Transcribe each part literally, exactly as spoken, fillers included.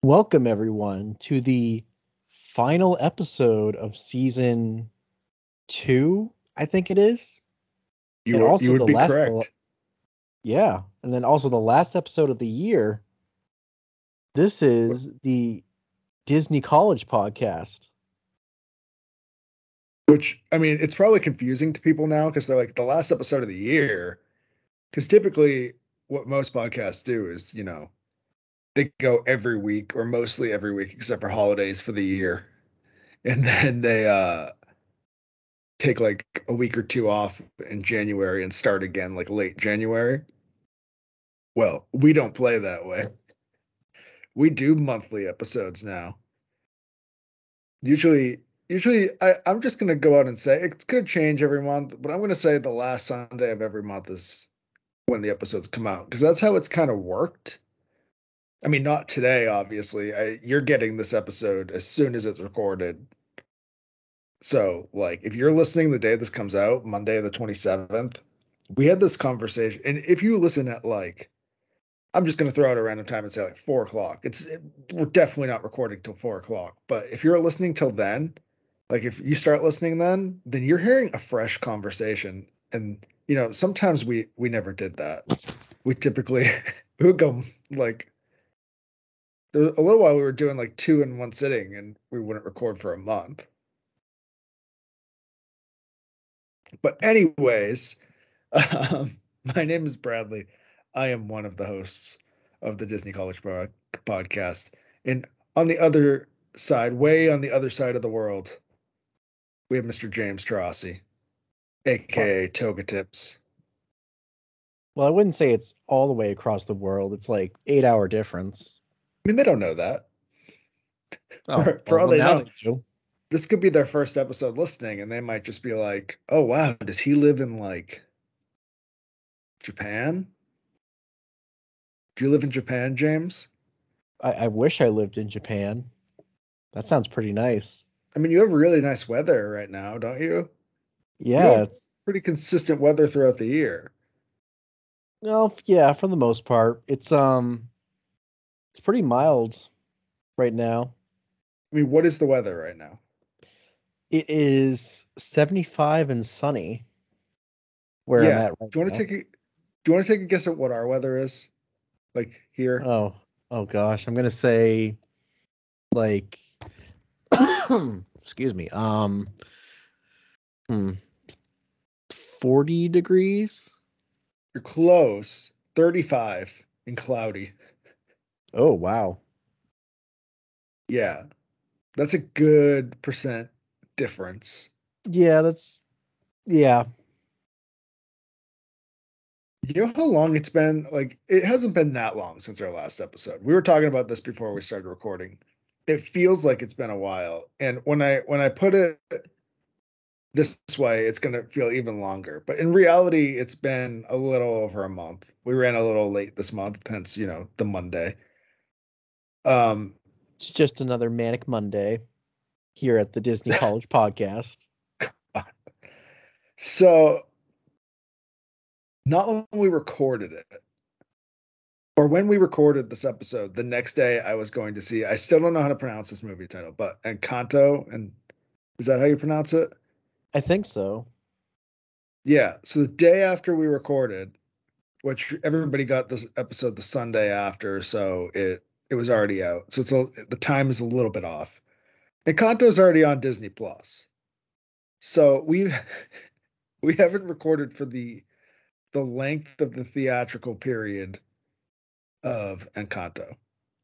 Welcome, everyone, to the final episode of season two, I think it is. You And were you also would the be last, the, correct. yeah, and then also the last episode of the year. This is the Disney College podcast. Which I mean, it's probably confusing to people now because they're like the last episode of the year. Because typically, what most podcasts do is, you know, they go every week or mostly every week except for holidays for the year, and then they uh take like a week or two off in January and start again like late January. Well, we don't play that way. We do monthly episodes now. Usually, usually I, I'm just gonna go out and say it could change every month, but I'm gonna say the last Sunday of every month is when the episodes come out because that's how it's kind of worked. I mean, not today, obviously. I, you're getting this episode as soon as it's recorded. So, like, if you're listening the day this comes out, Monday the twenty-seventh, we had this conversation. And if you listen at like, I'm just going to throw out a random time and say like four o'clock. It's it, we're definitely not recording till four o'clock. But if you're listening till then, like if you start listening then, then you're hearing a fresh conversation. And you know, sometimes we we never did that. We typically we would go like there was a little while we were doing like two in one sitting, and we wouldn't record for a month. But anyways, um, my name is Bradley. I am one of the hosts of the Disney College Pod- podcast, and on the other side, way on the other side of the world, we have Mister James Trossi, Well, aka Toga Tips. well, I wouldn't say it's all the way across the world. It's like eight hour difference. I mean, they don't know that. Oh, For for well, all well, they now know, they do. this could be their first episode listening, and they might just be like, "Oh wow, does he live in like Japan? Do you live in Japan, James?" I, I wish I lived in Japan. That sounds pretty nice. I mean, you have really nice weather right now, don't you? You Yeah, have it's, pretty consistent weather throughout the year. well, yeah, for the most part. It's, um, it's pretty mild right now. I mean, what is the weather right now? It is seventy-five and sunny where I'm Yeah. at right Do you want to now. take a do you want to take a guess at what our weather is? Like here? Oh, oh gosh, I'm gonna say like excuse me, um, hmm, forty degrees. You're close. thirty-five and cloudy. Oh wow. Yeah. That's a good percent difference. Yeah, that's yeah. You know how long it's been? Like, it hasn't been that long since our last episode. We were talking about this before we started recording. It feels like it's been a while. And when I when I put it this way, it's going to feel even longer. But in reality, it's been a little over a month. We ran a little late this month, hence, you know, the Monday. Um, It's just another manic Monday here at the Disney College podcast. so not when we recorded it, or when we recorded this episode, the next day I was going to see, I still don't know how to pronounce this movie title, but Encanto, and is that how you pronounce it? I think so. Yeah. So the day after we recorded, which everybody got this episode the Sunday after, so it it was already out. So it's a, the time is a little bit off. Encanto's already on Disney Plus. So we we haven't recorded for the the length of the theatrical period of Encanto.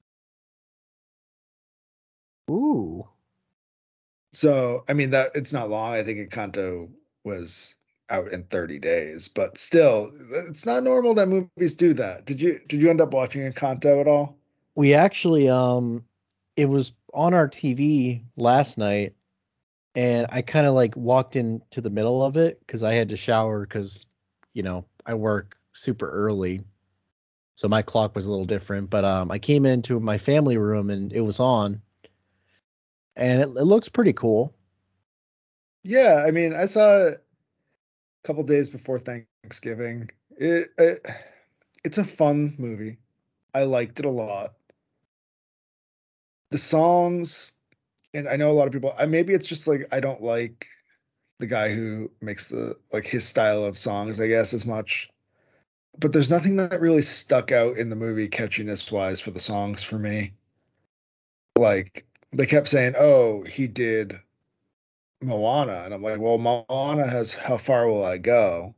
Ooh. So I mean that it's not long. I think Encanto was out in thirty days, but still, it's not normal that movies do that. Did you did you end up watching Encanto at all? We actually um it was on our T V last night and I kind of like walked into the middle of it because I had to shower because, you know, I work super early. So my clock was a little different. But um I came into my family room and it was on and it, it looks pretty cool. Yeah, I mean, I saw it a couple days before Thanksgiving. It, it it's a fun movie. I liked it a lot. the songs, and I know a lot of people. I maybe it's just like I don't like the guy who makes the like his style of songs, I guess, as much. But there's nothing that really stuck out in the movie catchiness wise for the songs for me. Like they kept saying, "Oh, he did Moana," and I'm like, "Well, Moana has How Far Will I Go?"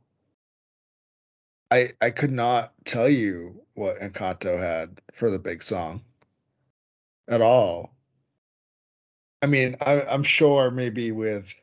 I I could not tell you what Encanto had for the big song at all. I mean, I, I'm sure maybe with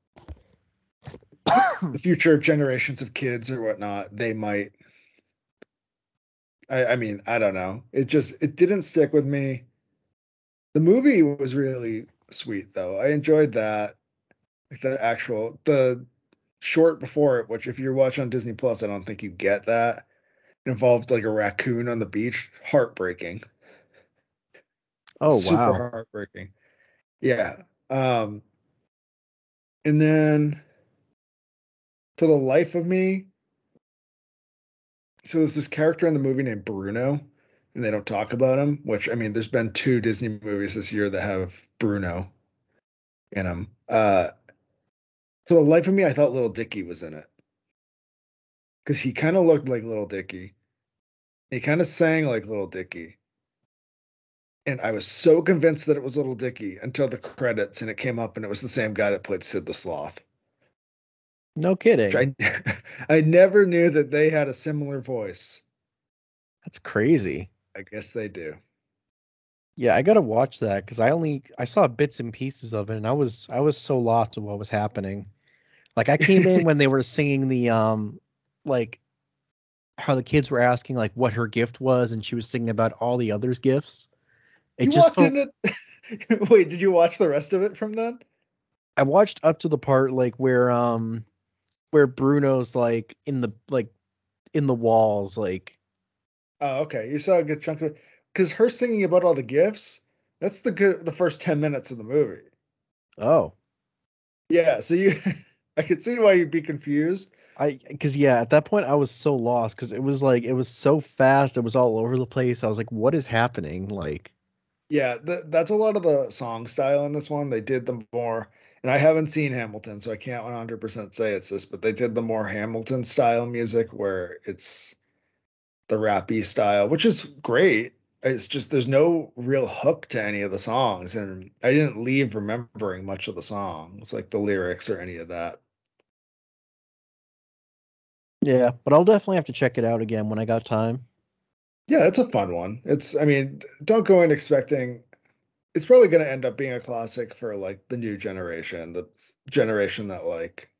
the future generations of kids or whatnot, they might. I, I mean, I don't know. It just it didn't stick with me. The movie was really sweet though. I enjoyed that. Like the actual the short before it, which if you're watching on Disney Plus, I don't think you get that. It involved like a raccoon on the beach. Heartbreaking. Oh Super wow. heartbreaking. Yeah. Um, and then for the life of me, so there's this character in the movie named Bruno, and they don't talk about him, which I mean, there's been two Disney movies this year that have Bruno in them. Uh, for the life of me, I thought Little Dicky was in it because he kind of looked like Little Dicky. He kind of sang like Little Dicky. And I was so convinced that it was Little Dicky until the credits and it came up and it was the same guy that played Sid the Sloth. No kidding. Which I I never knew that they had a similar voice. That's crazy. I guess they do. Yeah, I gotta watch that because I only I saw bits and pieces of it, and I was I was so lost in what was happening. Like I came in when they were singing the um, like how the kids were asking like what her gift was, and she was singing about all the others' gifts. It You just walked felt. in it. Wait, did you watch the rest of it from then? I watched up to the part like where um where Bruno's like in the like in the walls like. Oh, okay. You saw a good chunk of it. Because her singing about all the gifts, that's the good the first ten minutes of the movie. Oh, Yeah, so you I could see why you'd be confused. I because yeah, at that point I was so lost because it was like it was so fast. It was all over the place. I was like, what is happening? Like, Yeah, th that's a lot of the song style in this one. They did the more, and I haven't seen Hamilton, so I can't one hundred percent say it's this, but they did the more Hamilton style music where it's the rappy style, which is great. It's just there's no real hook to any of the songs, and I didn't leave remembering much of the songs, like the lyrics or any of that. yeah, but I'll definitely have to check it out again when I got time. Yeah, it's a fun one. It's, I mean, don't go in expecting it's probably going to end up being a classic for like the new generation, the generation that like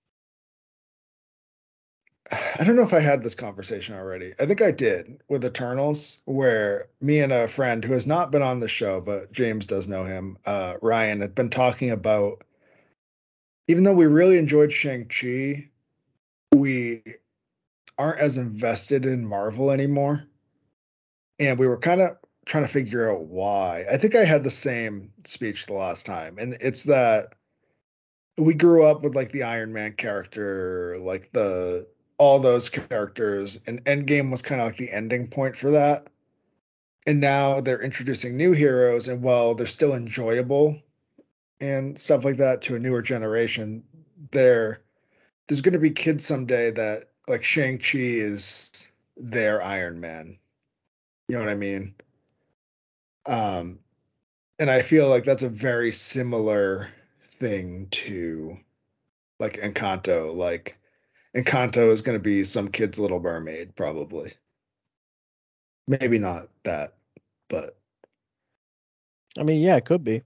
I don't know if I had this conversation already. I think I did with Eternals, where me and a friend who has not been on the show, but James does know him, uh, Ryan, had been talking about even though we really enjoyed Shang-Chi, we aren't as invested in Marvel anymore. And we were kind of trying to figure out why. I think I had the same speech the last time. And it's that we grew up with like the Iron Man character, like the all those characters, and Endgame was kind of like the ending point for that. And now they're introducing new heroes, and while they're still enjoyable and stuff like that to a newer generation, there there's going to be kids someday that like Shang-Chi is their Iron Man. You know what I mean? Um, and I feel like that's a very similar thing to like Encanto. Like Encanto is going to be some kid's Little Mermaid, probably. Maybe not that, but I mean, yeah, it could be.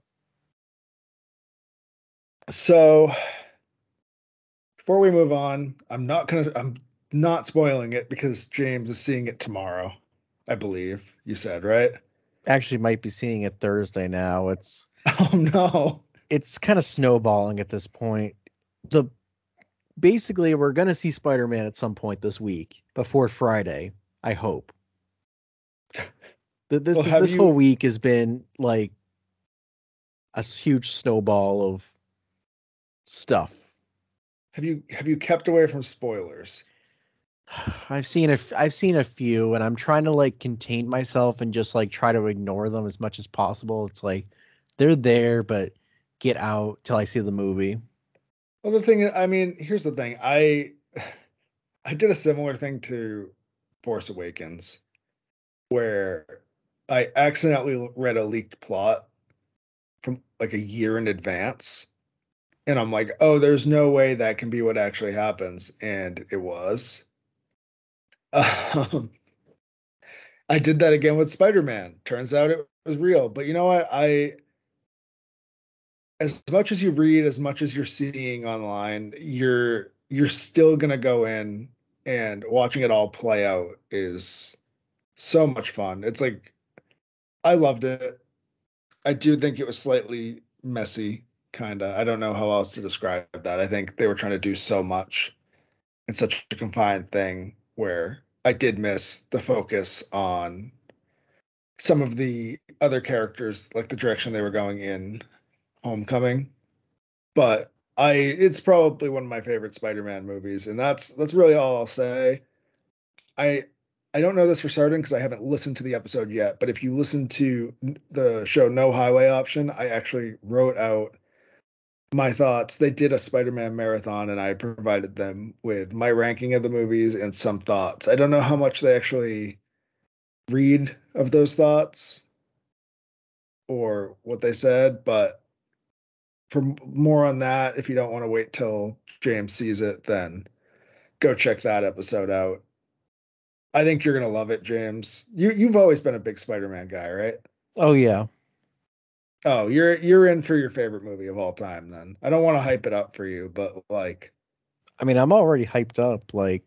so before we move on, I'm not gonna I'm not spoiling it because James is seeing it tomorrow, I believe you said, right? Actually, might be seeing it Thursday now. It's Oh no. it's kind of snowballing at this point. The basically we're gonna see Spider-Man at some point this week before Friday. I hope. Th- This Well, this, have this whole you week has been like a s- huge snowball of stuff. have you have you kept away from spoilers? I've seen a f- I've seen a few, and I'm trying to like contain myself and just like try to ignore them as much as possible. It's like they're there, but get out till I see the movie. Well, the thing, I mean, here's the thing. I I did a similar thing to Force Awakens, where I accidentally read a leaked plot from like a year in advance. And I'm like, oh, there's no way that can be what actually happens. And it was. Um, I did that again with Spider-Man. Turns out it was real. But you know what? I, as much as you read, as much as you're seeing online, you're you're still gonna go in and watching it all play out is so much fun. It's like I loved it. I do think it was slightly messy, kinda. I don't know how else to describe that. I think they were trying to do so much in such a confined thing where I did miss the focus on some of the other characters, like the direction they were going in Homecoming. But I it's probably one of my favorite Spider-Man movies, and that's that's really all I'll say. I I don't know this for certain because I haven't listened to the episode yet, but if you listen to the show No Highway Option, I actually wrote out my thoughts. They did a Spider-Man marathon, and I provided them with my ranking of the movies and some thoughts. I don't know how much they actually read of those thoughts or what they said, but for more on that, if you don't want to wait till James sees it, then go check that episode out. I think you're gonna love it, James. You you've always been a big Spider-Man guy, right? Oh yeah. Oh, you're you're in for your favorite movie of all time then. I don't want to hype it up for you, but like, I mean, I'm already hyped up. Like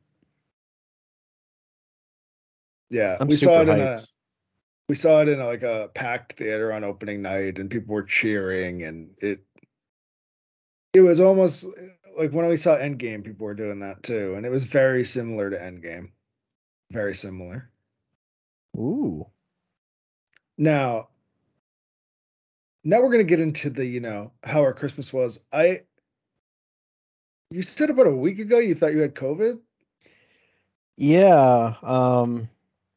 yeah, I'm we saw super it in a hyped. we saw it in a, like a packed theater on opening night and people were cheering and it it was almost like when we saw Endgame, people were doing that too, and it was very similar to Endgame. Very similar. Ooh. Now, now we're gonna get into the, you know, how our Christmas was. I You said about a week ago you thought you had COVID? Yeah. Um.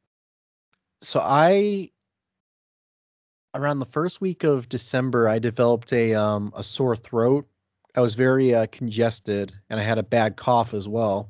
So I around the first week of December, I developed a um a sore throat. I was very uh, congested, and I had a bad cough as well,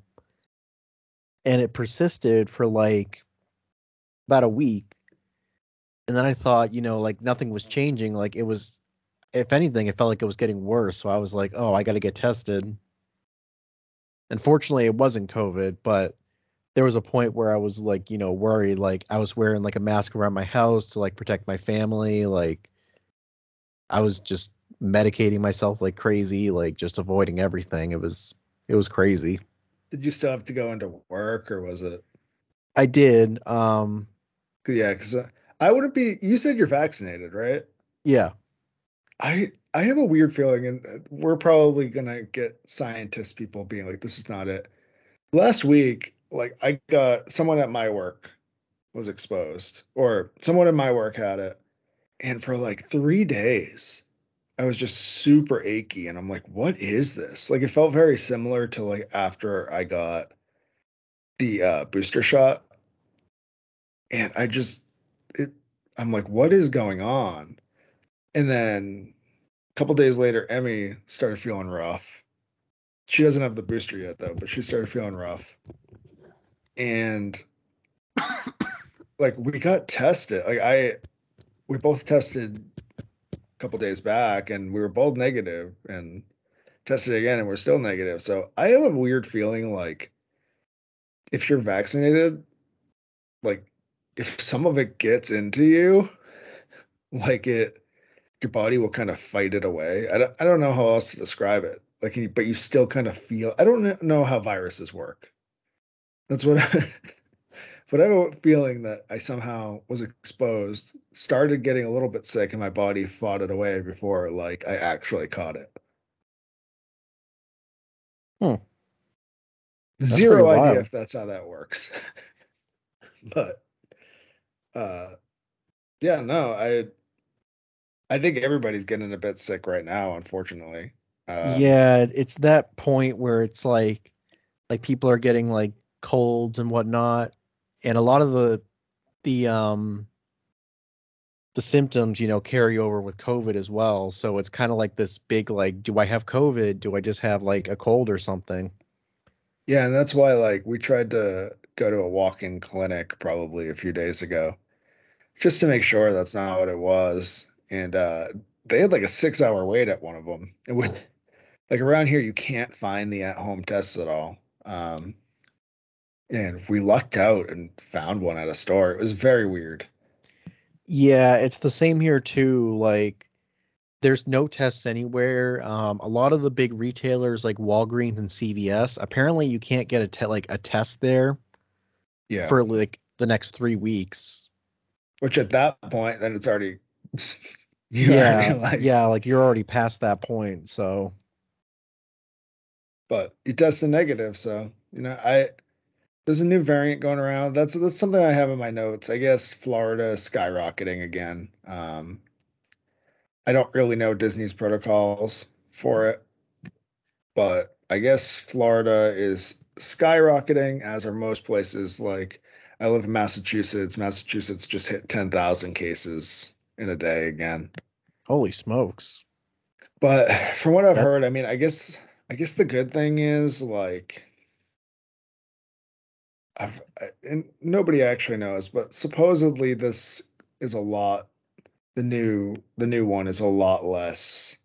and it persisted for like about a week. And then I thought, you know, like nothing was changing. Like it was, if anything, it felt like it was getting worse. So I was like, oh, I got to get tested. Unfortunately, it wasn't COVID, but there was a point where I was like, you know, worried. Like I was wearing like a mask around my house to like protect my family. Like I was just medicating myself like crazy, like just avoiding everything. It was, it was crazy. Did you still have to go into work or was it? I did. Um, 'Cause, yeah, because I wouldn't be. You said you're vaccinated, right? yeah. I I have a weird feeling, and uh, we're probably gonna get scientist people being like, "This is not it." Last week, like I got someone at my work was exposed, or someone in my work had it, and for like three days, I was just super achy, and I'm like, "What is this?" Like it felt very similar to like after I got the uh, booster shot, and I just it. I'm like, "What is going on?" And then a couple days later, Emmy started feeling rough. She doesn't have the booster yet though, but she started feeling rough. And like we got tested. Like I we both tested a couple days back and we were both negative and tested again and we're still negative. So I have a weird feeling like if you're vaccinated, like if some of it gets into you, like it your body will kind of fight it away. I don't, I don't know how else to describe it. Like, but you still kind of feel. I don't know how viruses work. That's what I, but I have a feeling that I somehow was exposed, started getting a little bit sick, and my body fought it away before like I actually caught it. Hmm. That's pretty Zero idea wild. if that's how that works. But uh yeah, no, I I think everybody's getting a bit sick right now, unfortunately. Um Yeah, it's that point where it's like like people are getting like colds and whatnot, and a lot of the the um the symptoms, you know, carry over with COVID as well. So it's kind of like this big like, do I have COVID? Do I just have like a cold or something? Yeah, and that's why like we tried to go to a walk-in clinic probably a few days ago just to make sure that's not what it was. And uh they had like a six hour wait at one of them. It would like around here you can't find the at-home tests at all. Um and we lucked out and found one at a store. It was very weird. Yeah, it's the same here too. Like there's no tests anywhere. Um, a lot of the big retailers like Walgreens and C V S, apparently you can't get a te- like a test there Yeah. for like the next three weeks. Which at that point, then it's already you already Yeah, like, yeah, like you're already past that point. So, but you tested negative, so you know, I there's a new variant going around. That's that's something I have in my notes. I guess Florida is skyrocketing again. Um, I don't really know Disney's protocols for it, but I guess Florida is skyrocketing, as are most places. Like I live in Massachusetts. Massachusetts just hit ten thousand cases in a day again. holy smokes. But from what I've That heard, I mean, I guess I guess the good thing is like I've I- and nobody actually knows, but supposedly this is a lot the new the new one is a lot less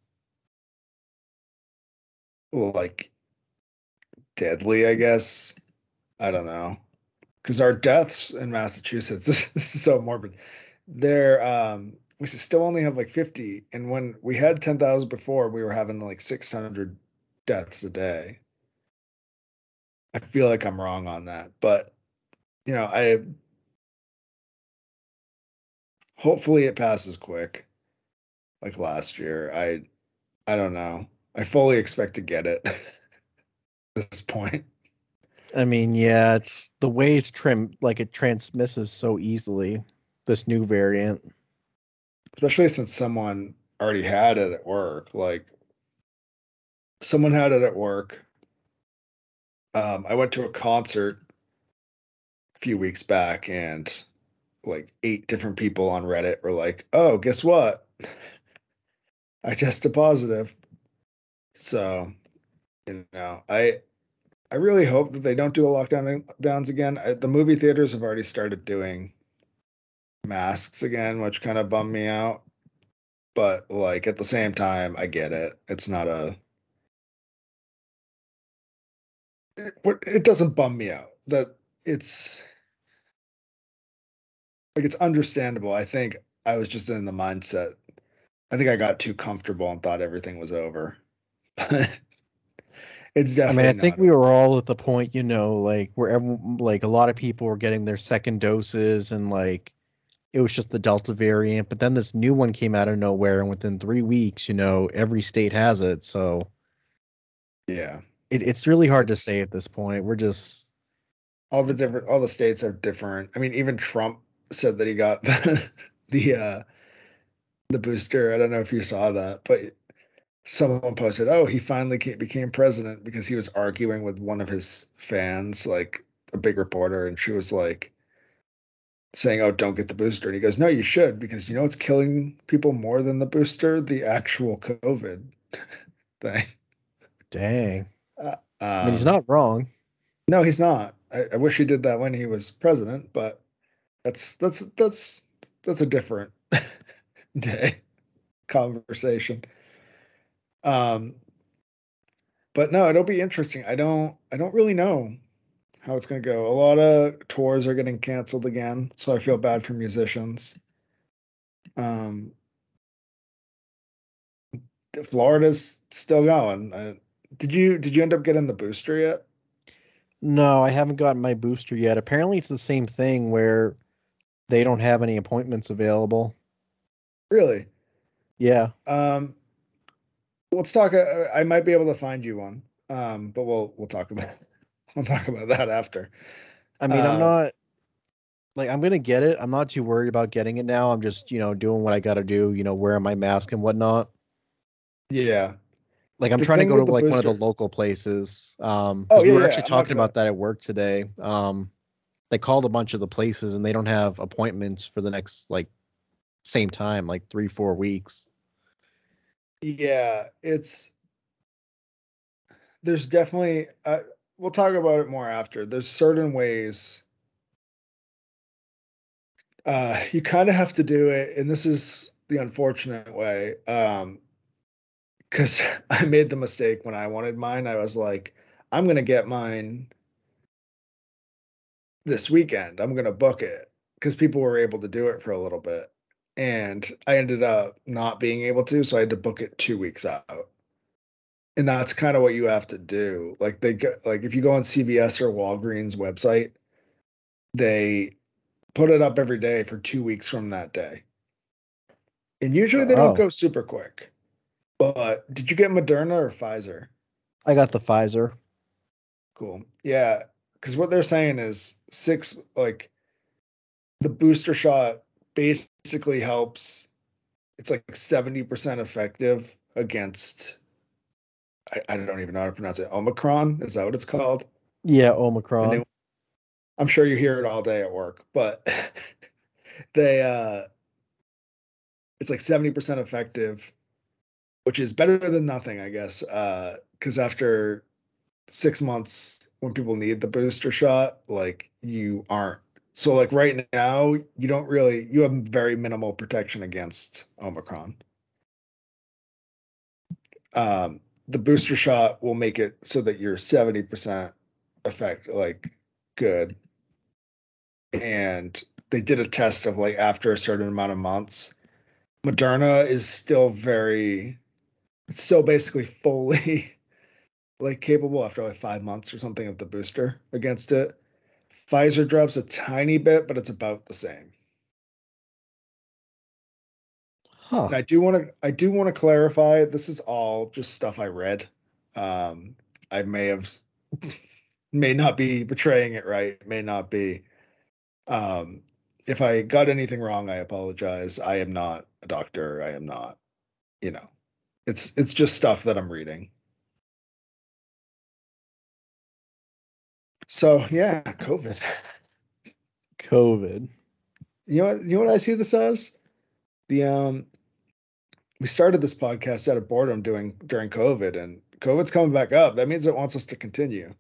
like deadly, I guess. I don't know. Because our deaths in Massachusetts, this, this is so morbid. They're um we still only have like fifty, and when we had ten thousand before, we were having like six hundred deaths a day. I feel like I'm wrong on that, but you know, I hopefully it passes quick like last year. I I don't know. I fully expect to get it at this point. I mean, yeah, it's the way it's trimmed, like it transmisses so easily, this new variant. Especially since someone already had it at work. Like someone had it at work. Um, I went to a concert a few weeks back and like eight different people on Reddit were like, "Oh, guess what? I tested positive." So, you know, I I really hope that they don't do the lockdown downs again. I, the movie theaters have already started doing masks again, which kind of bummed me out. But like at the same time, I get it. It's not a it, it doesn't bum me out that it's like it's understandable. I think I was just in the mindset. I think I got too comfortable and thought everything was over. But it's I mean, I definitely think not we were over. all at the point, you know, like where everyone, like a lot of people were getting their second doses and like it was just the Delta variant. But then this new one came out of nowhere, and within three weeks, you know, every state has it. So Yeah. it, it's really hard to It's say at this point. We're just, all the different all the states have different. I mean, even Trump said that he got the the uh the booster. I don't know if you saw that, but someone posted, "Oh, he finally ca- became president because he was arguing with one of his fans, like a big reporter, and she was like saying, "Oh, don't get the booster." And he goes, "No, you should because you know it's killing people more than the booster, the actual COVID thing." dang. Uh, I mean, he's um, not wrong. no, he's not. I, I wish he did that when he was president, but that's that's that's that's a different day conversation. Um, but no, it'll be interesting. I don't I don't really know how it's going to go. A lot of tours are getting canceled again, so I feel bad for musicians. Um, Florida's still going. Uh, did you did you end up getting the booster yet? No, I haven't gotten my booster yet. Apparently, it's the same thing where they don't have any appointments available. Really? Yeah. Um, let's talk. Uh, I might be able to find you one. Um, but we'll we'll talk about we'll talk about that after. I mean, I'm Um, not like I'm gonna get it. I'm not too worried about getting it now. I'm just, you know, doing what I gotta do, you know, wearing my mask and whatnot. yeah. Like I'm The trying to thing go to with the like one of the booster. local places. Um, Oh because we yeah, were yeah. actually I'm not talking gonna. about that at work today. Um, they called a bunch of the places and they don't have appointments for the next like same time, like three, four weeks. Yeah, it's there's definitely. Uh, we'll talk about it more after. There's certain ways uh, you kind of have to do it, and this is the unfortunate way. Um, because I made the mistake when I wanted mine. I was like, I'm gonna get mine this weekend. I'm gonna book it because people were able to do it for a little bit, and I ended up not being able to, so I had to book it two weeks out. And that's kind of what you have to do. Like they get like if you go on C V S or Walgreens website, they put it up every day for two weeks from that day. And usually they don't Oh, go super quick. But did you get Moderna or Pfizer? I got the Pfizer. Cool. Yeah, because what they're saying is six, like the booster shot basically helps. It's like seventy percent effective against, I, I don't even know how to pronounce it. Omicron, is that what it's called? Yeah, The new, Omicron. I'm sure you hear it all day at work, but they, uh, it's like seventy percent effective, which is better than nothing, I guess. Uh, because after six months when people need the booster shot, like you aren't. So like right now, you don't really you have very minimal protection against Omicron. Um, the booster shot will make it so that you're seventy percent effect like good. And they did a test of like after a certain amount of months. Moderna is still very it's still basically fully like capable after like five months or something of the booster against it. Pfizer drops a tiny bit, but it's about the same. Huh. And I do want to I do want to clarify this is all just stuff I read. Um, I may have may not be betraying it right, may not be. Um, if I got anything wrong, I apologize. I am not a doctor. I am not, you know, it's it's just stuff that I'm reading. So yeah, COVID. COVID. You know what, you know what I see this as? The um we started this podcast out of boredom doing during COVID, and COVID's coming back up. That means it wants us to continue.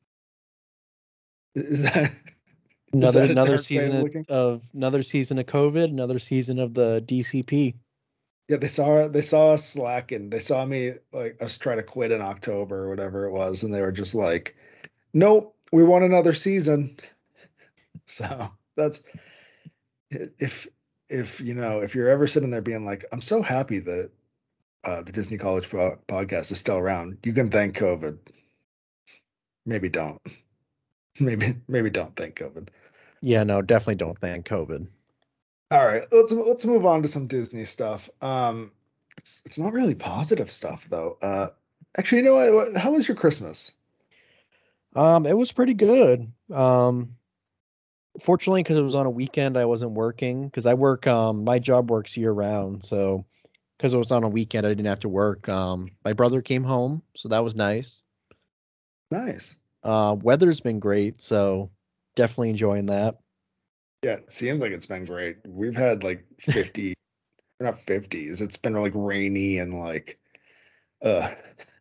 Is that is Another that a another dark way season of of, looking? of another season of COVID, another season of the D C P. Yeah, they saw they saw us slacking. They saw me like us try to quit in October or whatever it was, and they were just like, "Nope, we want another season." So that's if if you know if you're ever sitting there being like, "I'm so happy that uh, the Disney College po- podcast is still around," you can thank COVID. Maybe don't. Maybe maybe don't thank COVID. Yeah, no, definitely don't thank COVID. All right, let's let's move on to some Disney stuff. Um, it's it's not really positive stuff though. Uh, actually, you know what? what- How was your Christmas? Um, it was pretty good. Um, fortunately, because it was on a weekend, I wasn't working because I work. Um, my job works year round, so because it was on a weekend, I didn't have to work. Um, my brother came home, so that was nice. Nice. Uh, weather's been great, so definitely enjoying that. Yeah, it seems like it's been great. We've had like fifty, not fifties. It's been like rainy and like uh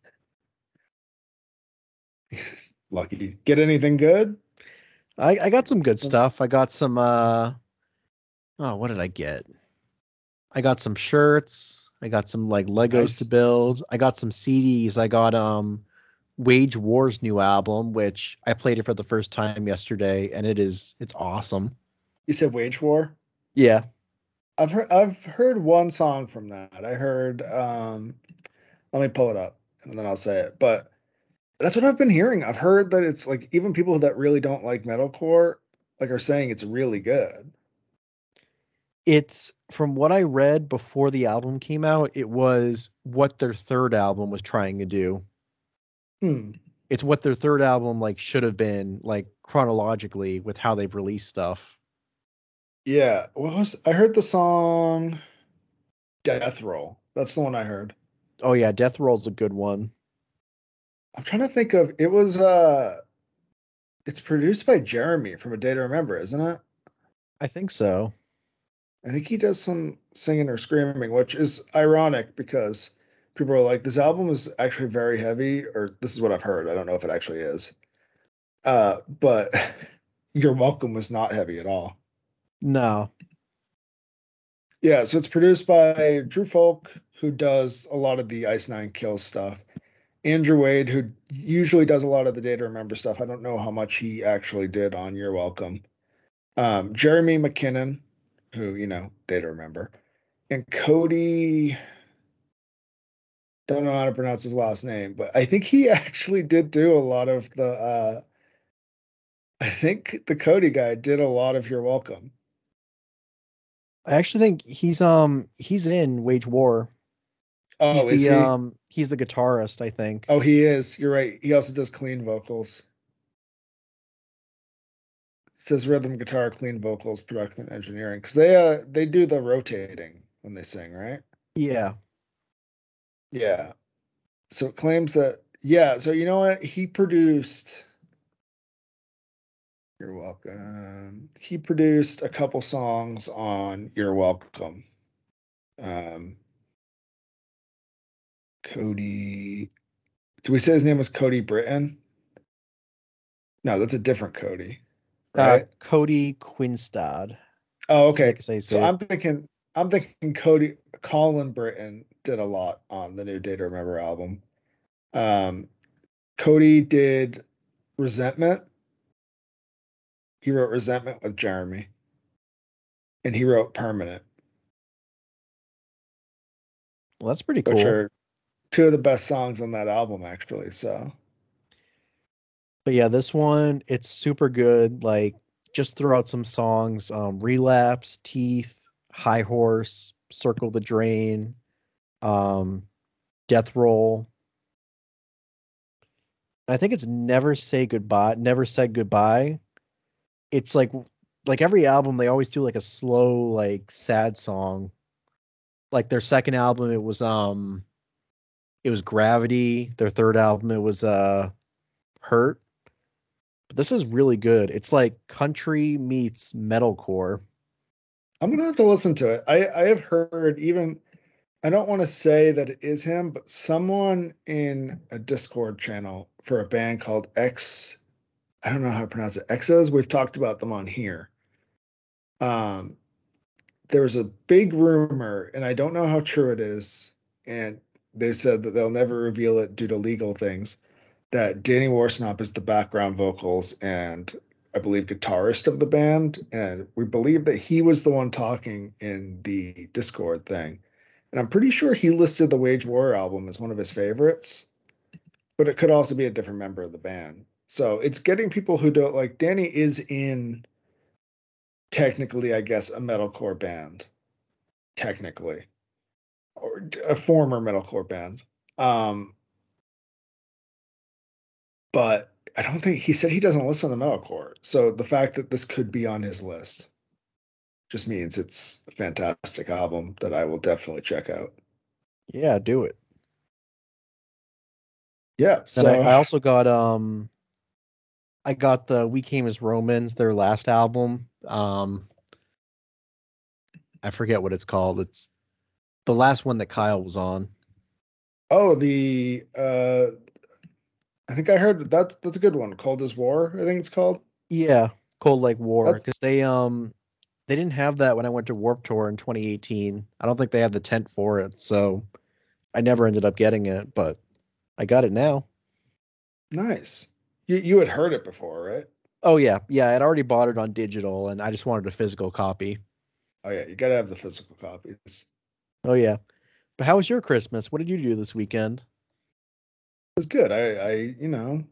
lucky. Get anything good? I I got some good stuff. I got some. Uh, oh, what did I get? I got some shirts. I got some like Legos to Nice. build. I got some C Ds. I got um Wage War's new album, which I played it for the first time yesterday, and it is it's awesome. You said Wage War? Yeah. I've heard I've heard one song from that. I heard um let me pull it up and then I'll say it. But that's what I've been hearing. I've heard that it's like even people that really don't like metalcore like are saying it's really good. It's from what I read before the album came out, it was what their third album was trying to do. Hmm. It's what their third album like should have been like chronologically with how they've released stuff. Yeah. What was I heard the song Death Roll. That's the one I heard. Oh yeah, Death Roll's a good one. I'm trying to think of it was uh it's produced by Jeremy from A Day to Remember, isn't it? I think so. I think he does some singing or screaming, which is ironic because people are like, this album is actually very heavy, or this is what I've heard. I don't know if it actually is. Uh, but You're Welcome was not heavy at all. No. Yeah, so it's produced by Drew Folk, who does a lot of the Ice Nine Kills stuff. Andrew Wade, who usually does a lot of the Day to Remember stuff. I don't know how much he actually did on You're Welcome. Um, Jeremy McKinnon, who, you know, Day to Remember. And Cody, don't know how to pronounce his last name, but I think he actually did do a lot of the uh I think the Cody guy did a lot of You're Welcome. I actually think he's um he's in Wage War. He's Oh, is the he? um he's the guitarist, I think. Oh, he is. You're right. He also does clean vocals. It says rhythm guitar, clean vocals, production engineering. Because they uh they do the rotating when they sing, right? Yeah. Yeah. So it claims that yeah, so you know what? He produced You're Welcome. He produced a couple songs on You're Welcome. Um Cody. Do we say his name was Cody Britton? No, that's a different Cody, Uh right? Cody Quinstad. Oh, I okay. think is how you So say it. I'm thinking I'm thinking Cody Colin Britton did a lot on the new Day to Remember album. Um Cody did Resentment. He wrote Resentment with Jeremy. And he wrote Permanent, Well, that's pretty which cool. are two of the best songs on that album, actually. So But yeah, this one, it's super good. Like, just throw out some songs. Um, Relapse, Teeth, High Horse, Circle the Drain, um, Death Roll. I think it's Never Say Goodbye. Never Said Goodbye. It's like like every album they always do like a slow, like sad song. Like their second album, it was um it was Gravity. Their third album, it was uh Hurt. But this is really good. It's like country meets metalcore. I'm gonna have to listen to it. I, I have heard even I don't want to say that it is him, but someone in a Discord channel for a band called X, I don't know how to pronounce it. Exos, we've talked about them on here. Um, there was a big rumor, and I don't know how true it is, and they said that they'll never reveal it due to legal things, that Danny Warsnop is the background vocals and I believe guitarist of the band. And we believe that he was the one talking in the Discord thing. And I'm pretty sure he listed the Wage War album as one of his favorites, but it could also be a different member of the band. So it's getting people who don't like Danny is in technically, I guess, a metalcore band, technically, or a former metalcore band. Um, but I don't think he said he doesn't listen to metalcore. So the fact that this could be on his list just means it's a fantastic album that I will definitely check out. Yeah, do it. Yeah, And I, so I also got um I got the We Came as Romans, their last album. Um I forget what it's called. It's the last one that Kyle was on. oh the uh I think I heard that's that's a good one. Cold as War, I think it's called. Yeah, Cold Like War, That's because they um they didn't have that when I went to Warp Tour in twenty eighteen. I don't think they have the tent for it, so I never ended up getting it, but I got it now. nice. You you had heard it before, right? Oh yeah, yeah, I'd already bought it on digital and I just wanted a physical copy. Oh yeah, you gotta have the physical copies. Oh yeah. But how was your Christmas? What did you do this weekend? It was good. I I you know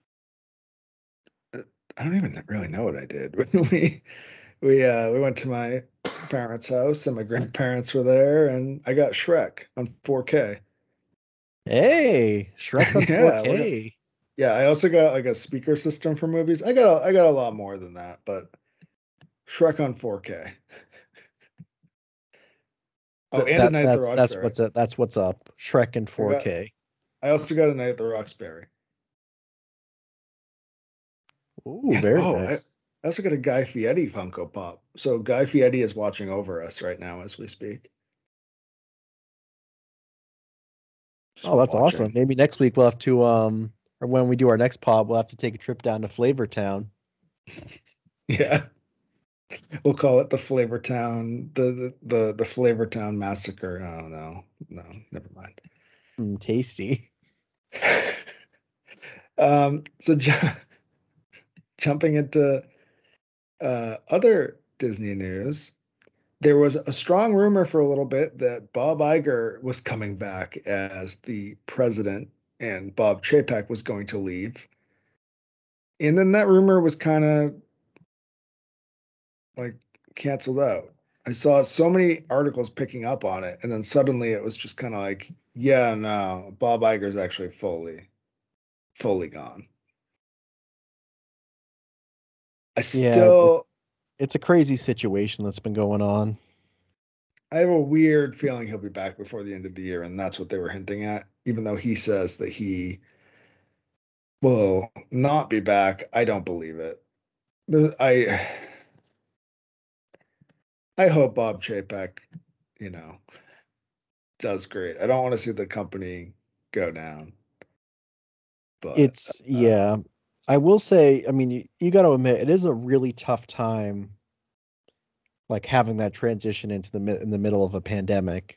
uh, I don't even really know what I did. we we uh we went to my parents' house and my grandparents were there and I got Shrek on four K. Hey, Shrek on Yeah, we're gonna four K. yeah, I also got like a speaker system for movies. I got a, I got a lot more than that, but Shrek on four K. Oh, That and a that Night at the that's that's Roxbury. what's up. That's what's up. Shrek in I got. four K. I also got a Night at the Roxbury. Ooh, Yeah. very Oh, I, nice. I also got a Guy Fieri Funko Pop. So Guy Fieri is watching over us right now as we speak. Just Oh, that's awesome. watching. Maybe next week we'll have to um or when we do our next pod, we'll have to take a trip down to Flavor Town. Yeah. We'll call it the Flavor Town, the the the, the Flavor Town Massacre. Oh no, no, never mind. Mm, tasty. um, so ju- jumping into uh, other Disney news, there was a strong rumor for a little bit that Bob Iger was coming back as the president and Bob Chapek was going to leave. And then that rumor was kind of like canceled out. I saw so many articles picking up on it, and then suddenly it was just kind of like, yeah, no, Bob Iger's actually fully, fully gone. I Yeah, it's still, it's a crazy situation that's been going on. I have a weird feeling he'll be back before the end of the year, and that's what they were hinting at. Even though he says that he will not be back, I don't believe it. The- I, I hope Bob Chapek, you know, does great. I don't want to see the company go down, but It's uh, yeah. I will say, I mean, you, you got to admit it is a really tough time like having that transition into the mi- in the middle of a pandemic.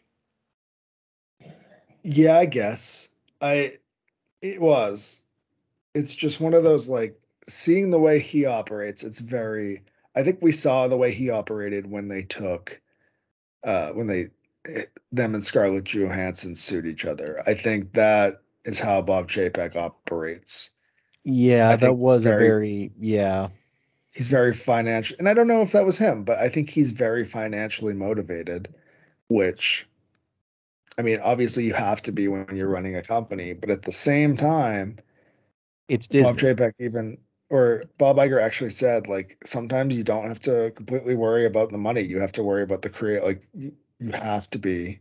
yeah, I guess I it was. It's just one of those like seeing the way he operates. It's very. I think we saw the way he operated when they took uh when they eh, them and Scarlett Johansson sued each other. I think that is how Bob Chapek operates. Yeah, I that think he's was a very very yeah. he's very financial, and I don't know if that was him, but I think he's very financially motivated, which I mean, obviously you have to be when you're running a company, but at the same time, It's Bob Disney. Chapek even or Bob Iger actually said like sometimes you don't have to completely worry about the money. You have to worry about the create like you, you have to be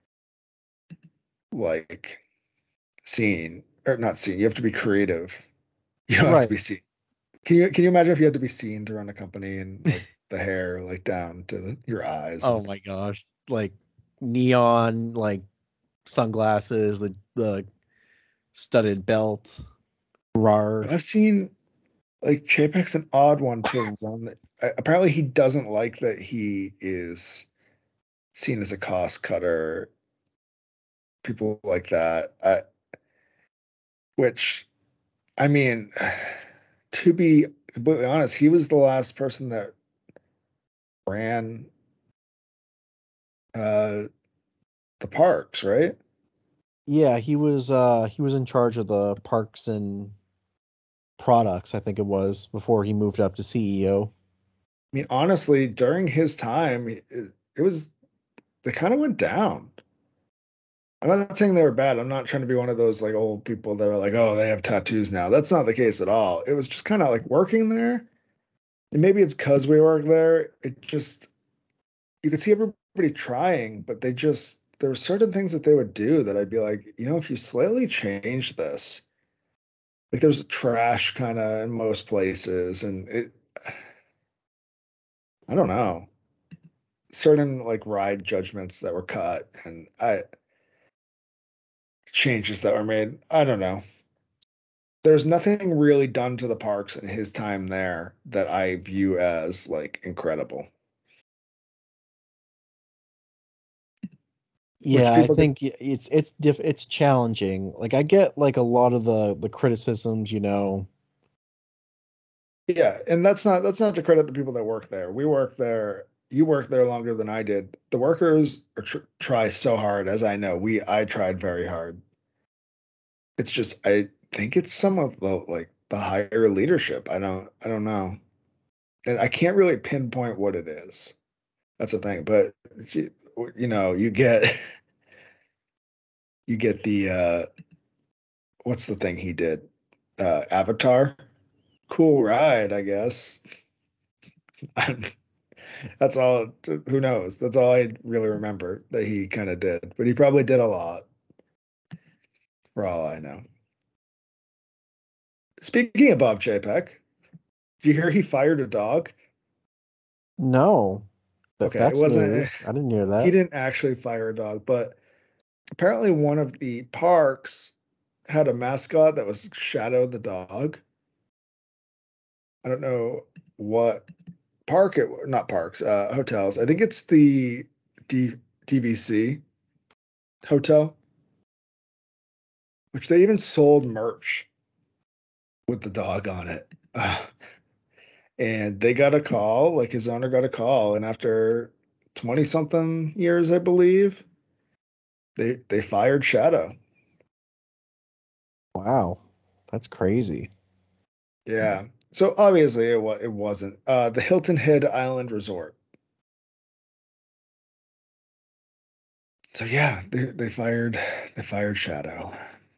like seen or not seen. You have to be creative. You don't have to Right. be seen. Can you can you imagine if you had to be seen to run a company and like the hair like down to the, your eyes Oh and my gosh. Like neon like sunglasses, the the studded belt. Rar. but I've seen like Chapek's an odd one to run. The, apparently he doesn't like that he is seen as a cost cutter, people like that. I, which, I mean, to be completely honest, he was the last person that ran uh, the parks, right? Yeah, he was uh he was in charge of the parks and products, I think it was, before he moved up to C E O. I mean, honestly, during his time, it, it was they kind of went down. I'm not saying they were bad. I'm not trying to be one of those like old people that are like, oh, they have tattoos now. That's not the case at all. It was just kind of like working there. And maybe it's because we work there. It just you could see everybody trying, but they just there were certain things that they would do that I'd be like, you know, if you slightly change this, like there's trash kind of in most places, and it, I don't know, certain like ride judgments that were cut and I changes that were made. I don't know. There's nothing really done to the parks in his time there that I view as like incredible, which Yeah, I people could, think y- it's it's diff it's challenging. Like I get like a lot of the the criticisms, you know. yeah, and that's not that's not to credit the people that work there. We work there. You worked there longer than I did. The workers are tr try so hard, as I know. We I tried very hard. It's just I think it's some of the like the higher leadership. I don't I don't know, and I can't really pinpoint what it is. That's the thing. But you, you know, you get you get the uh what's the thing he did? Uh Avatar. Cool ride, I guess. That's all. Who knows? That's all I really remember that he kind of did. But he probably did a lot, for all I know. Speaking of Bob Chapek, did you hear he fired a dog? No, that Okay, it that's wasn't. news. I didn't hear He that. didn't actually fire a dog, but apparently one of the parks had a mascot that was Shadow the dog. I don't know what park it not parks, uh, hotels. I think it's the D, DVC hotel, which they even sold merch with the dog on it. Uh, and they got a call, like his owner got a call, and after twenty something years, I believe, they they fired Shadow. Wow, that's crazy. Yeah. So obviously it was it wasn't. Uh the Hilton Head Island Resort. So yeah, they they fired they fired Shadow.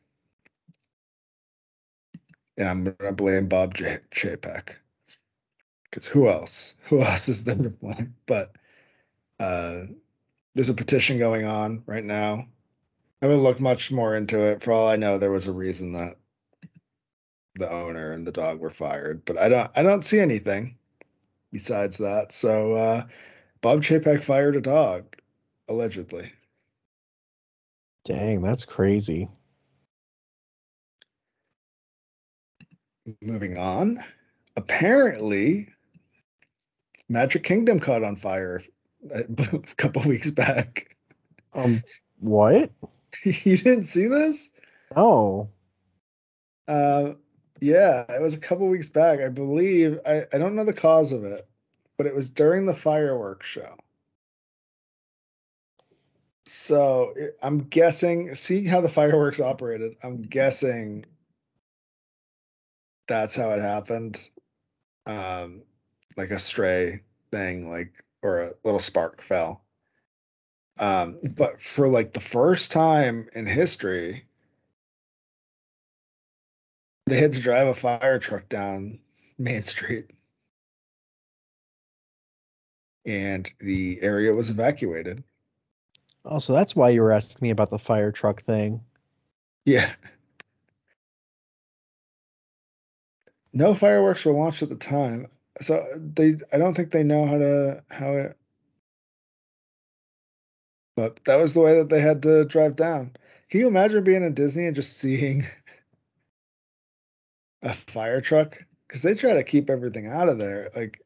And I'm gonna blame Bob J- Chapek. Because who else? Who else is there to blame? But uh there's a petition going on right now. I haven't looked much more into it. For all I know, there was a reason that the owner and the dog were fired, but I don't I don't see anything besides that. So uh Bob Chapek fired a dog, allegedly. Dang, that's crazy. Moving on. Apparently, Magic Kingdom caught on fire a couple weeks back. Um, what? You didn't see this? No. Uh, yeah, it was a couple weeks back. I believe, I, I don't know the cause of it, but it was during the fireworks show. So it, I'm guessing, seeing how the fireworks operated, I'm guessing that's how it happened. Um, like a stray thing, like, or a little spark fell. Um, but for like the first time in history, they had to drive a fire truck down Main Street and the area was evacuated. Oh, so that's why you were asking me about the fire truck thing. Yeah. No fireworks were launched at the time. So they I don't think they know how to how it but that was the way that they had to drive down. Can you imagine being in Disney and just seeing a fire truck? Because they try to keep everything out of there. Like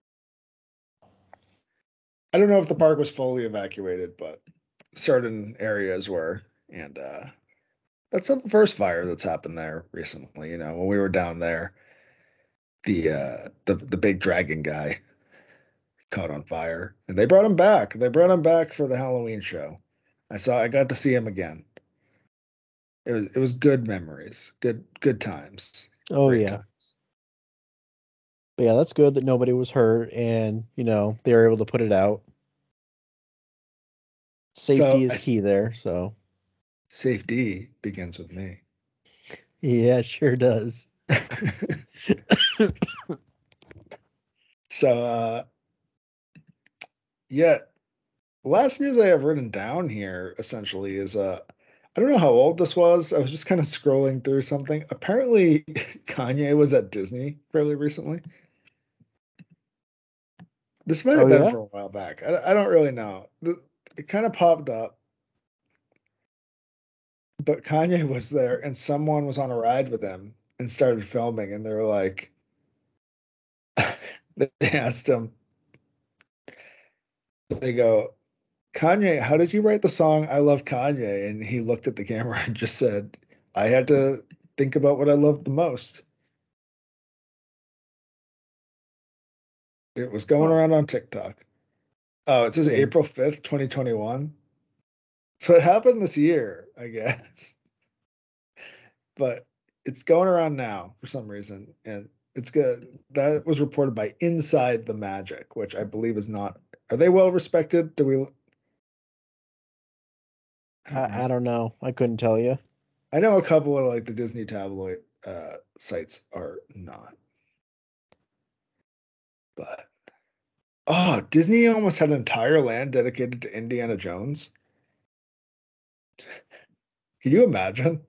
I don't know if the park was fully evacuated, but certain areas were. And uh that's not the first fire that's happened there recently. You know, when we were down there, the uh the the big dragon guy caught on fire, and they brought him back. They brought him back for the Halloween show. I saw. I got to see him again. It was it was good memories, good good times, Oh great yeah. times. But yeah, that's good that nobody was hurt and, you know, they were able to put it out. Safety So is I, key there, so safety begins with me. yeah, it sure does. So uh, yeah, last news I have written down here essentially is uh I don't know how old this was. I was just kind of scrolling through something. Apparently, Kanye was at Disney fairly recently. This might Oh have been yeah? for a while back. I, I don't really know. The, it kind of popped up, but Kanye was there and someone was on a ride with him and started filming. And they were like, they asked him, they go, Kanye, how did you write the song I Love Kanye? And he looked at the camera and just said, I had to think about what I loved the most. It was going Huh. around on TikTok. Oh, it says Weird. April fifth, twenty twenty-one. So it happened this year, I guess. But it's going around now for some reason. And it's good. That was reported by Inside the Magic, which I believe is not. Are they well respected? Do we? I don't I, know. I don't know. I couldn't tell you. I know a couple of like the Disney tabloid uh, sites are not, but Oh, Disney almost had an entire land dedicated to Indiana Jones. Can you imagine?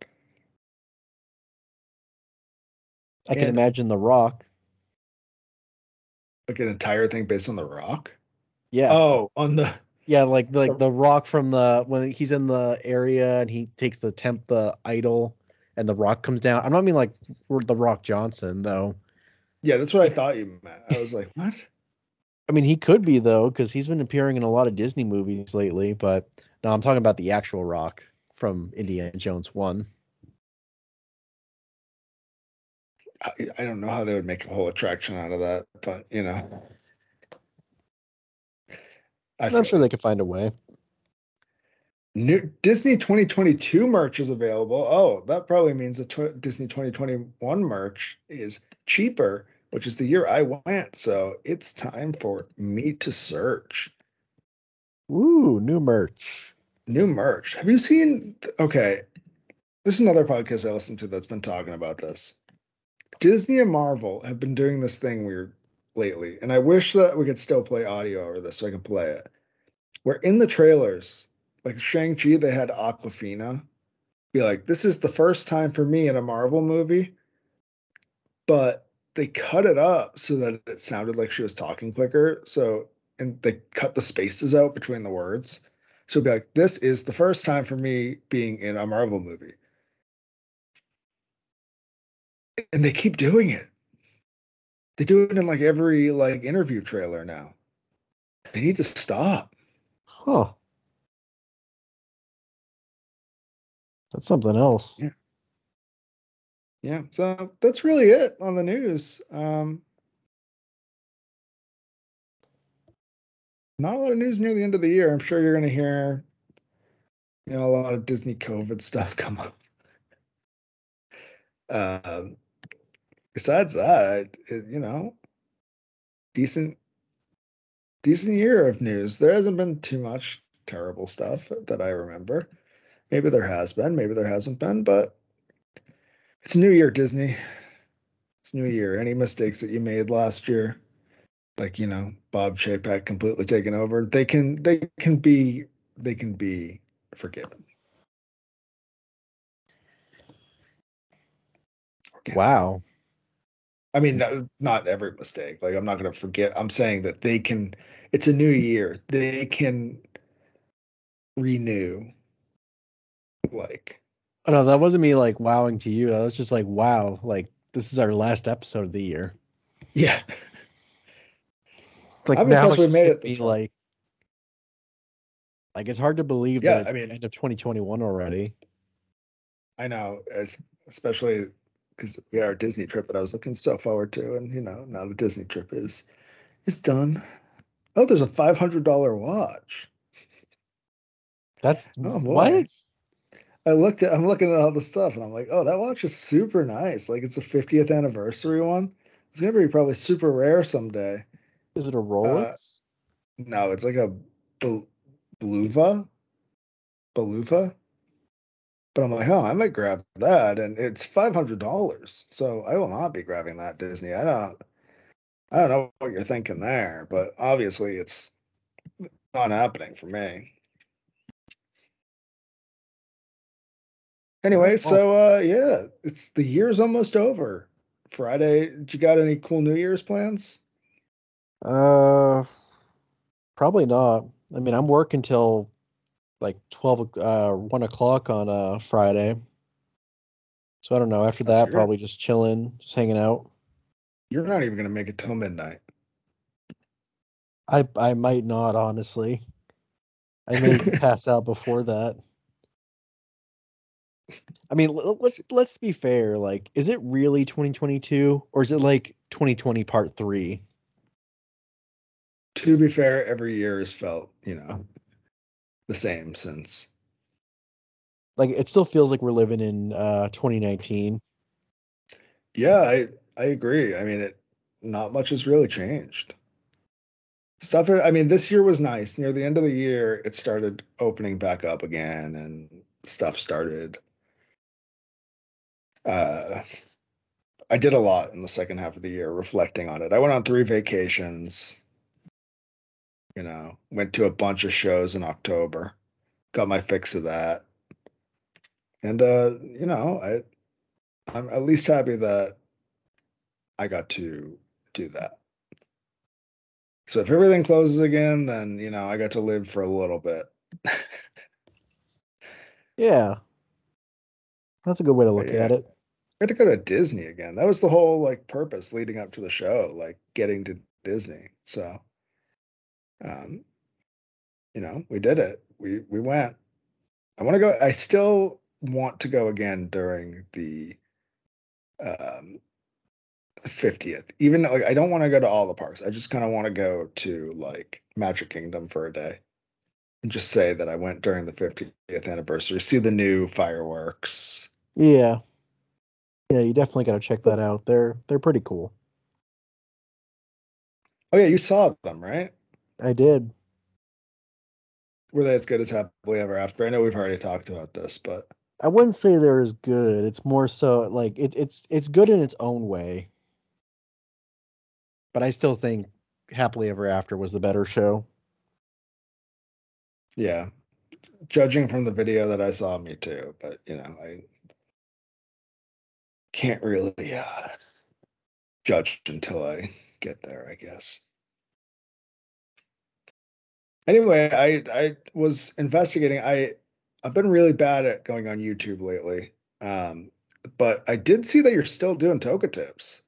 I can And imagine The Rock. like an entire thing based on The Rock. Yeah. Oh, on the, Yeah, like like the the Rock from the when he's in the area and he takes the temp the idol and the Rock comes down. I don't mean like the Rock Johnson though. yeah, that's what I thought you meant. I was like, what? I mean, he could be though, because he's been appearing in a lot of Disney movies lately. But no, I'm talking about the actual Rock from Indiana Jones one. I, I don't know how they would make a whole attraction out of that, but you know, I I'm feel sure you. they could find a way. New Disney twenty twenty-two merch is available. Oh, that probably means the tw Disney twenty twenty-one merch is cheaper, which is the year I went. So it's time for me to search Ooh, new merch. new merch. Have you seen? Okay, this is another podcast I listened to that's been talking about this. Disney and Marvel have been doing this thing weird lately, and I wish that we could still play audio over this so I can play it. Where in the trailers, like Shang-Chi, they had Aquafina be like, this is the first time for me in a Marvel movie, but they cut it up so that it sounded like she was talking quicker. So, and they cut the spaces out between the words. So it'd be like, this is the first time for me being in a Marvel movie. And they keep doing it. They do it in like every like interview trailer now. They need to stop. Huh. That's something else. Yeah. Yeah. So that's really it on the news. Um, not a lot of news near the end of the year. I'm sure you're going to hear, you know, a lot of Disney COVID stuff come up. Um, besides that, it, you know, decent, decent year of news. There hasn't been too much terrible stuff that I remember. Maybe there has been, maybe there hasn't been, but it's a new year, Disney. It's new year. Any mistakes that you made last year, like, you know, Bob Chapek completely taking over, they can, they can be, they can be forgiven. Or can they? Wow. I mean, no, not every mistake. Like, I'm not going to forget. I'm saying that they can, it's a new year. They can renew, like, Oh, no, that wasn't me like wowing to you. That was just like, wow, like this is our last episode of the year. yeah. It's like I'm now impressed it's we just made gonna it this be far. like like it's hard to believe that Yeah, I it's the mean, end of twenty twenty-one already. I know, it's, especially because we had our Disney trip that I was looking so forward to, and you know, now the Disney trip is is done. Oh, there's a five hundred dollar watch. That's Oh what? boy. I looked at I'm looking at all the stuff and I'm like, oh, that watch is super nice. Like it's a fiftieth anniversary one. It's gonna be probably super rare someday. Is it a Uh Rolex? no, it's like a Bel- Beluva, Beluva. But I'm like, oh, I might grab that, and it's five hundred dollars. So I will not be grabbing that, Disney. I don't I don't know what you're thinking there, but obviously it's not happening for me. Oh, Anyway, well, so uh yeah, it's the year's almost over. Friday, did you got any cool New Year's plans? uh, probably not. I mean, I'm working till like twelve, uh, one o'clock on a Friday. So I don't know. After Oh, so that, you're probably just chilling, just hanging out. you're not even gonna make it till midnight. I I might not, honestly. I may pass out before that. I mean, l- let's let's be fair. Like, is it really twenty twenty-two or is it like twenty twenty part three? To be fair, every year has felt, you know, the same since. Like, it still feels like we're living in uh twenty nineteen. Yeah, I I agree. I mean, it not much has really changed. Stuff, I mean, this year was nice. Near the end of the year, it started opening back up again and stuff started. Uh, I did a lot in the second half of the year reflecting on it. I went on three vacations. You know, went to a bunch of shows in October, got my fix of that. And uh, you know, I I'm at least happy that I got to do that. So if everything closes again, then you know, I got to live for a little bit. Yeah, that's a good way to But look yeah, at it. I had to go to Disney again. That was the whole like purpose leading up to the show, like getting to Disney. So um, you know, we did it. We we went. I want to go. I still want to go again during the um fiftieth. Even like I don't want to go to all the parks. I just kind of want to go to like Magic Kingdom for a day and just say that I went during the fiftieth anniversary, see the new fireworks. Yeah, yeah, you definitely got to check that out. They're they're pretty cool. Oh yeah, you saw them, right? I did. Were they as good as Happily Ever After? I know we've already talked about this, but I wouldn't say they're as good. It's more so like it, it's it's good in its own way, but I still think Happily Ever After was the better show. yeah, judging from the video that I saw, me too. But you know, I can't really uh, judge until I get there, I guess. Anyway, I I was investigating. I I've been really bad at going on YouTube lately. Um, but I did see that you're still doing Toga Tips.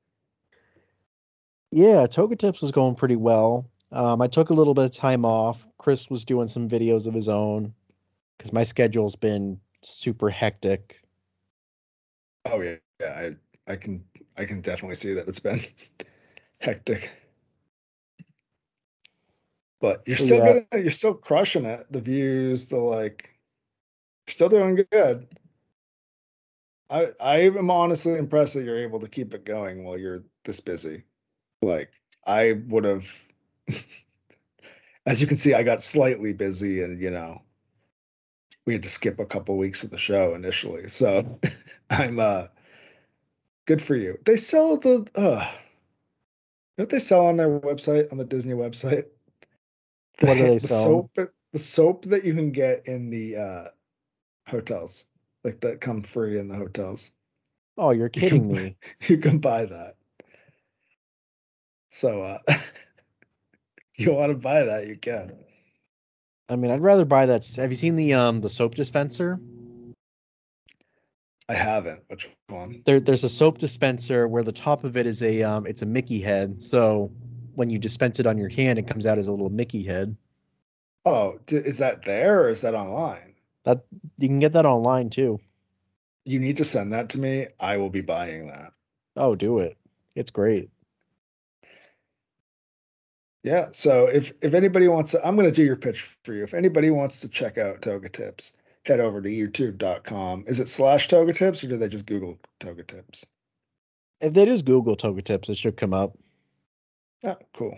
Yeah, Toga Tips was going pretty well. Um, I took a little bit of time off. Chris was doing some videos of his own because my schedule's been super hectic. Oh yeah, yeah. I I can I can definitely see that it's been hectic. But you're But still yeah, getting it. You're still crushing it. The views, the like, you're still doing good. I I am honestly impressed that you're able to keep it going while you're this busy. Like I would have, as you can see, I got slightly busy, and you know, we had to skip a couple weeks of the show initially. So I'm uh good for you. They sell the uh what they sell on their website, on the Disney website. what are The they the selling? soap the soap that you can get in the uh hotels. Like that come free in the hotels. Oh, you're You can kidding me. you can buy that. So uh you want to buy that, you can. I mean, I'd rather buy that. s- Have you seen the um the soap dispenser? I haven't. Which one? There, there's a soap dispenser where the top of it is a um it's a Mickey head. So when you dispense it on your hand, it comes out as a little Mickey head. Oh, d- is that there or is that online? That you can get that online too. You need to send that to me. I will be buying that. Oh, do it. It's great. Yeah. So if if anybody wants to, I'm going to do your pitch for you. If anybody wants to check out Toga Tips, head over to youtube dot com. Is it slash Toga Tips or do they just Google Toga Tips? If they just Google Toga Tips, it should come up. Oh, cool.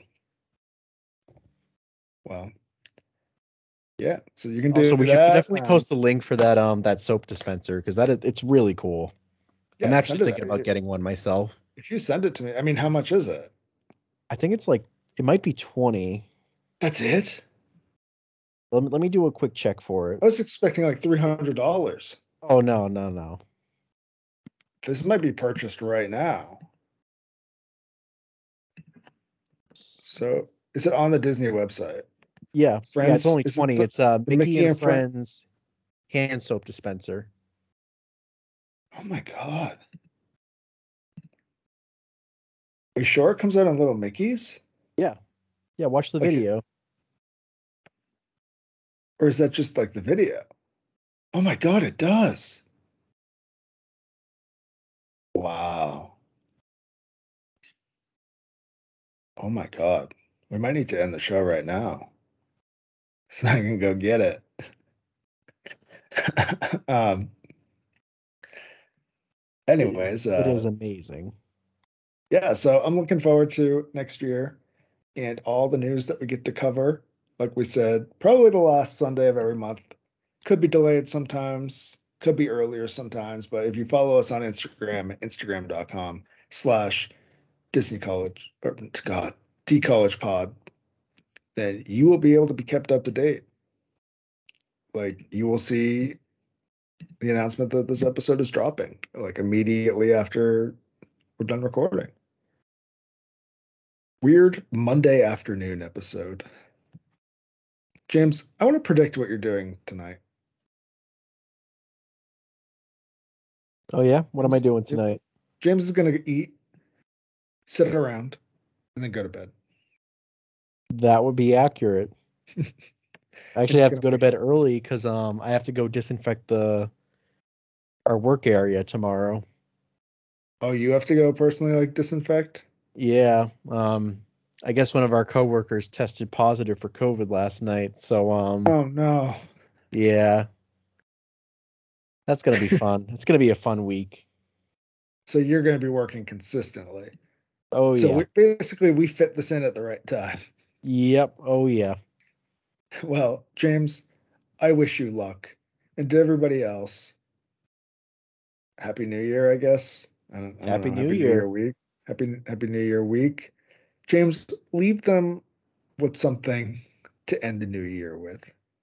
Well, yeah. So you can do Also, we should that. definitely Um, post the link for that um that soap dispenser because that is it's really cool. I'm yeah, actually send thinking about it. getting one myself. If you send it to me, I mean, how much is it? I think it's like it might be twenty. That's it? Let me, let me do a quick check for it. I was expecting like three hundred dollars. Oh no, no, no. This might be purchased right now. So is it on the Disney website? Yeah, yeah, it's Friends, only is it twenty. the, It's uh the Mickey Mickey and and Friend? Friends hand soap dispenser. Oh my God. Are you sure it comes out on little Mickeys? Yeah. Yeah, watch the Like, video. or is that just like the video? Oh my God, it does. Wow. Oh my God. We might need to end the show right now so I can go get it. um, It is anyways, it is uh, amazing. yeah, so I'm looking forward to next year and all the news that we get to cover. Like we said, probably the last Sunday of every month. Could be delayed sometimes, could be earlier sometimes, but if you follow us on Instagram, instagram dot com slash Disney College, or God, D College Pod, then you will be able to be kept up to date. Like you will see the announcement that this episode is dropping, like immediately after we're done recording. Weird Monday afternoon episode. James, I want to predict what you're doing tonight. Oh yeah, what am I doing James, tonight? James is going to eat, sit around, and then go to bed. That would be accurate. I I'm actually just have to gonna go to wait. bed early because um I have to go disinfect the our work area tomorrow. Oh, you have to go personally like disinfect? Yeah. Um I guess one of our coworkers tested positive for COVID last night. So um Oh no. yeah, that's gonna be fun. It's gonna be a fun week. So you're going to be working consistently. Oh So yeah. we basically we fit this in at the right time. Yep. Oh yeah. Well, James, I wish you luck. And to everybody else, Happy New Year, I guess. I don't, I don't Happy know. New Happy New Year Year. week. Happy Happy New Year week. James, leave them with something to end the new year with.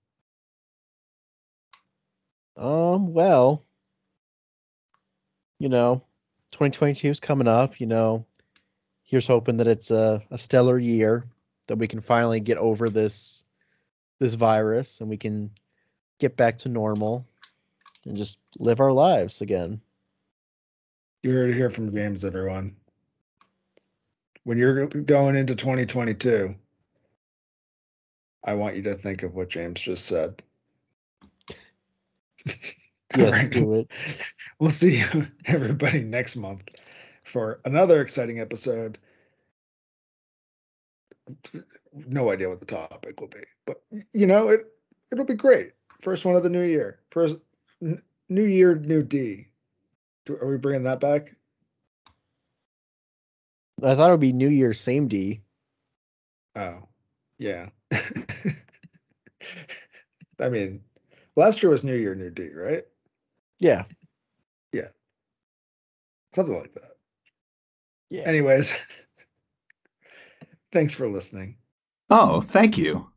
Um, well, you know, twenty twenty-two is coming up, you know. Here's hoping that it's a, a stellar year, that we can finally get over this this virus and we can get back to normal and just live our lives again. You heard it here from James, everyone. When you're going into twenty twenty-two, I want you to think of what James just said. All Yes, right. do it. We'll see you, everybody, next month for another exciting episode. No idea what the topic will be, but you know, it it'll be great. First one of the new year. First n- new year, new D. Do- Are we bringing that back? I thought it would be New Year's same D. Oh, yeah. I mean, last year was New Year, New D, right? Yeah. Yeah, something like that. Yeah. Anyways, thanks for listening. Oh, thank you.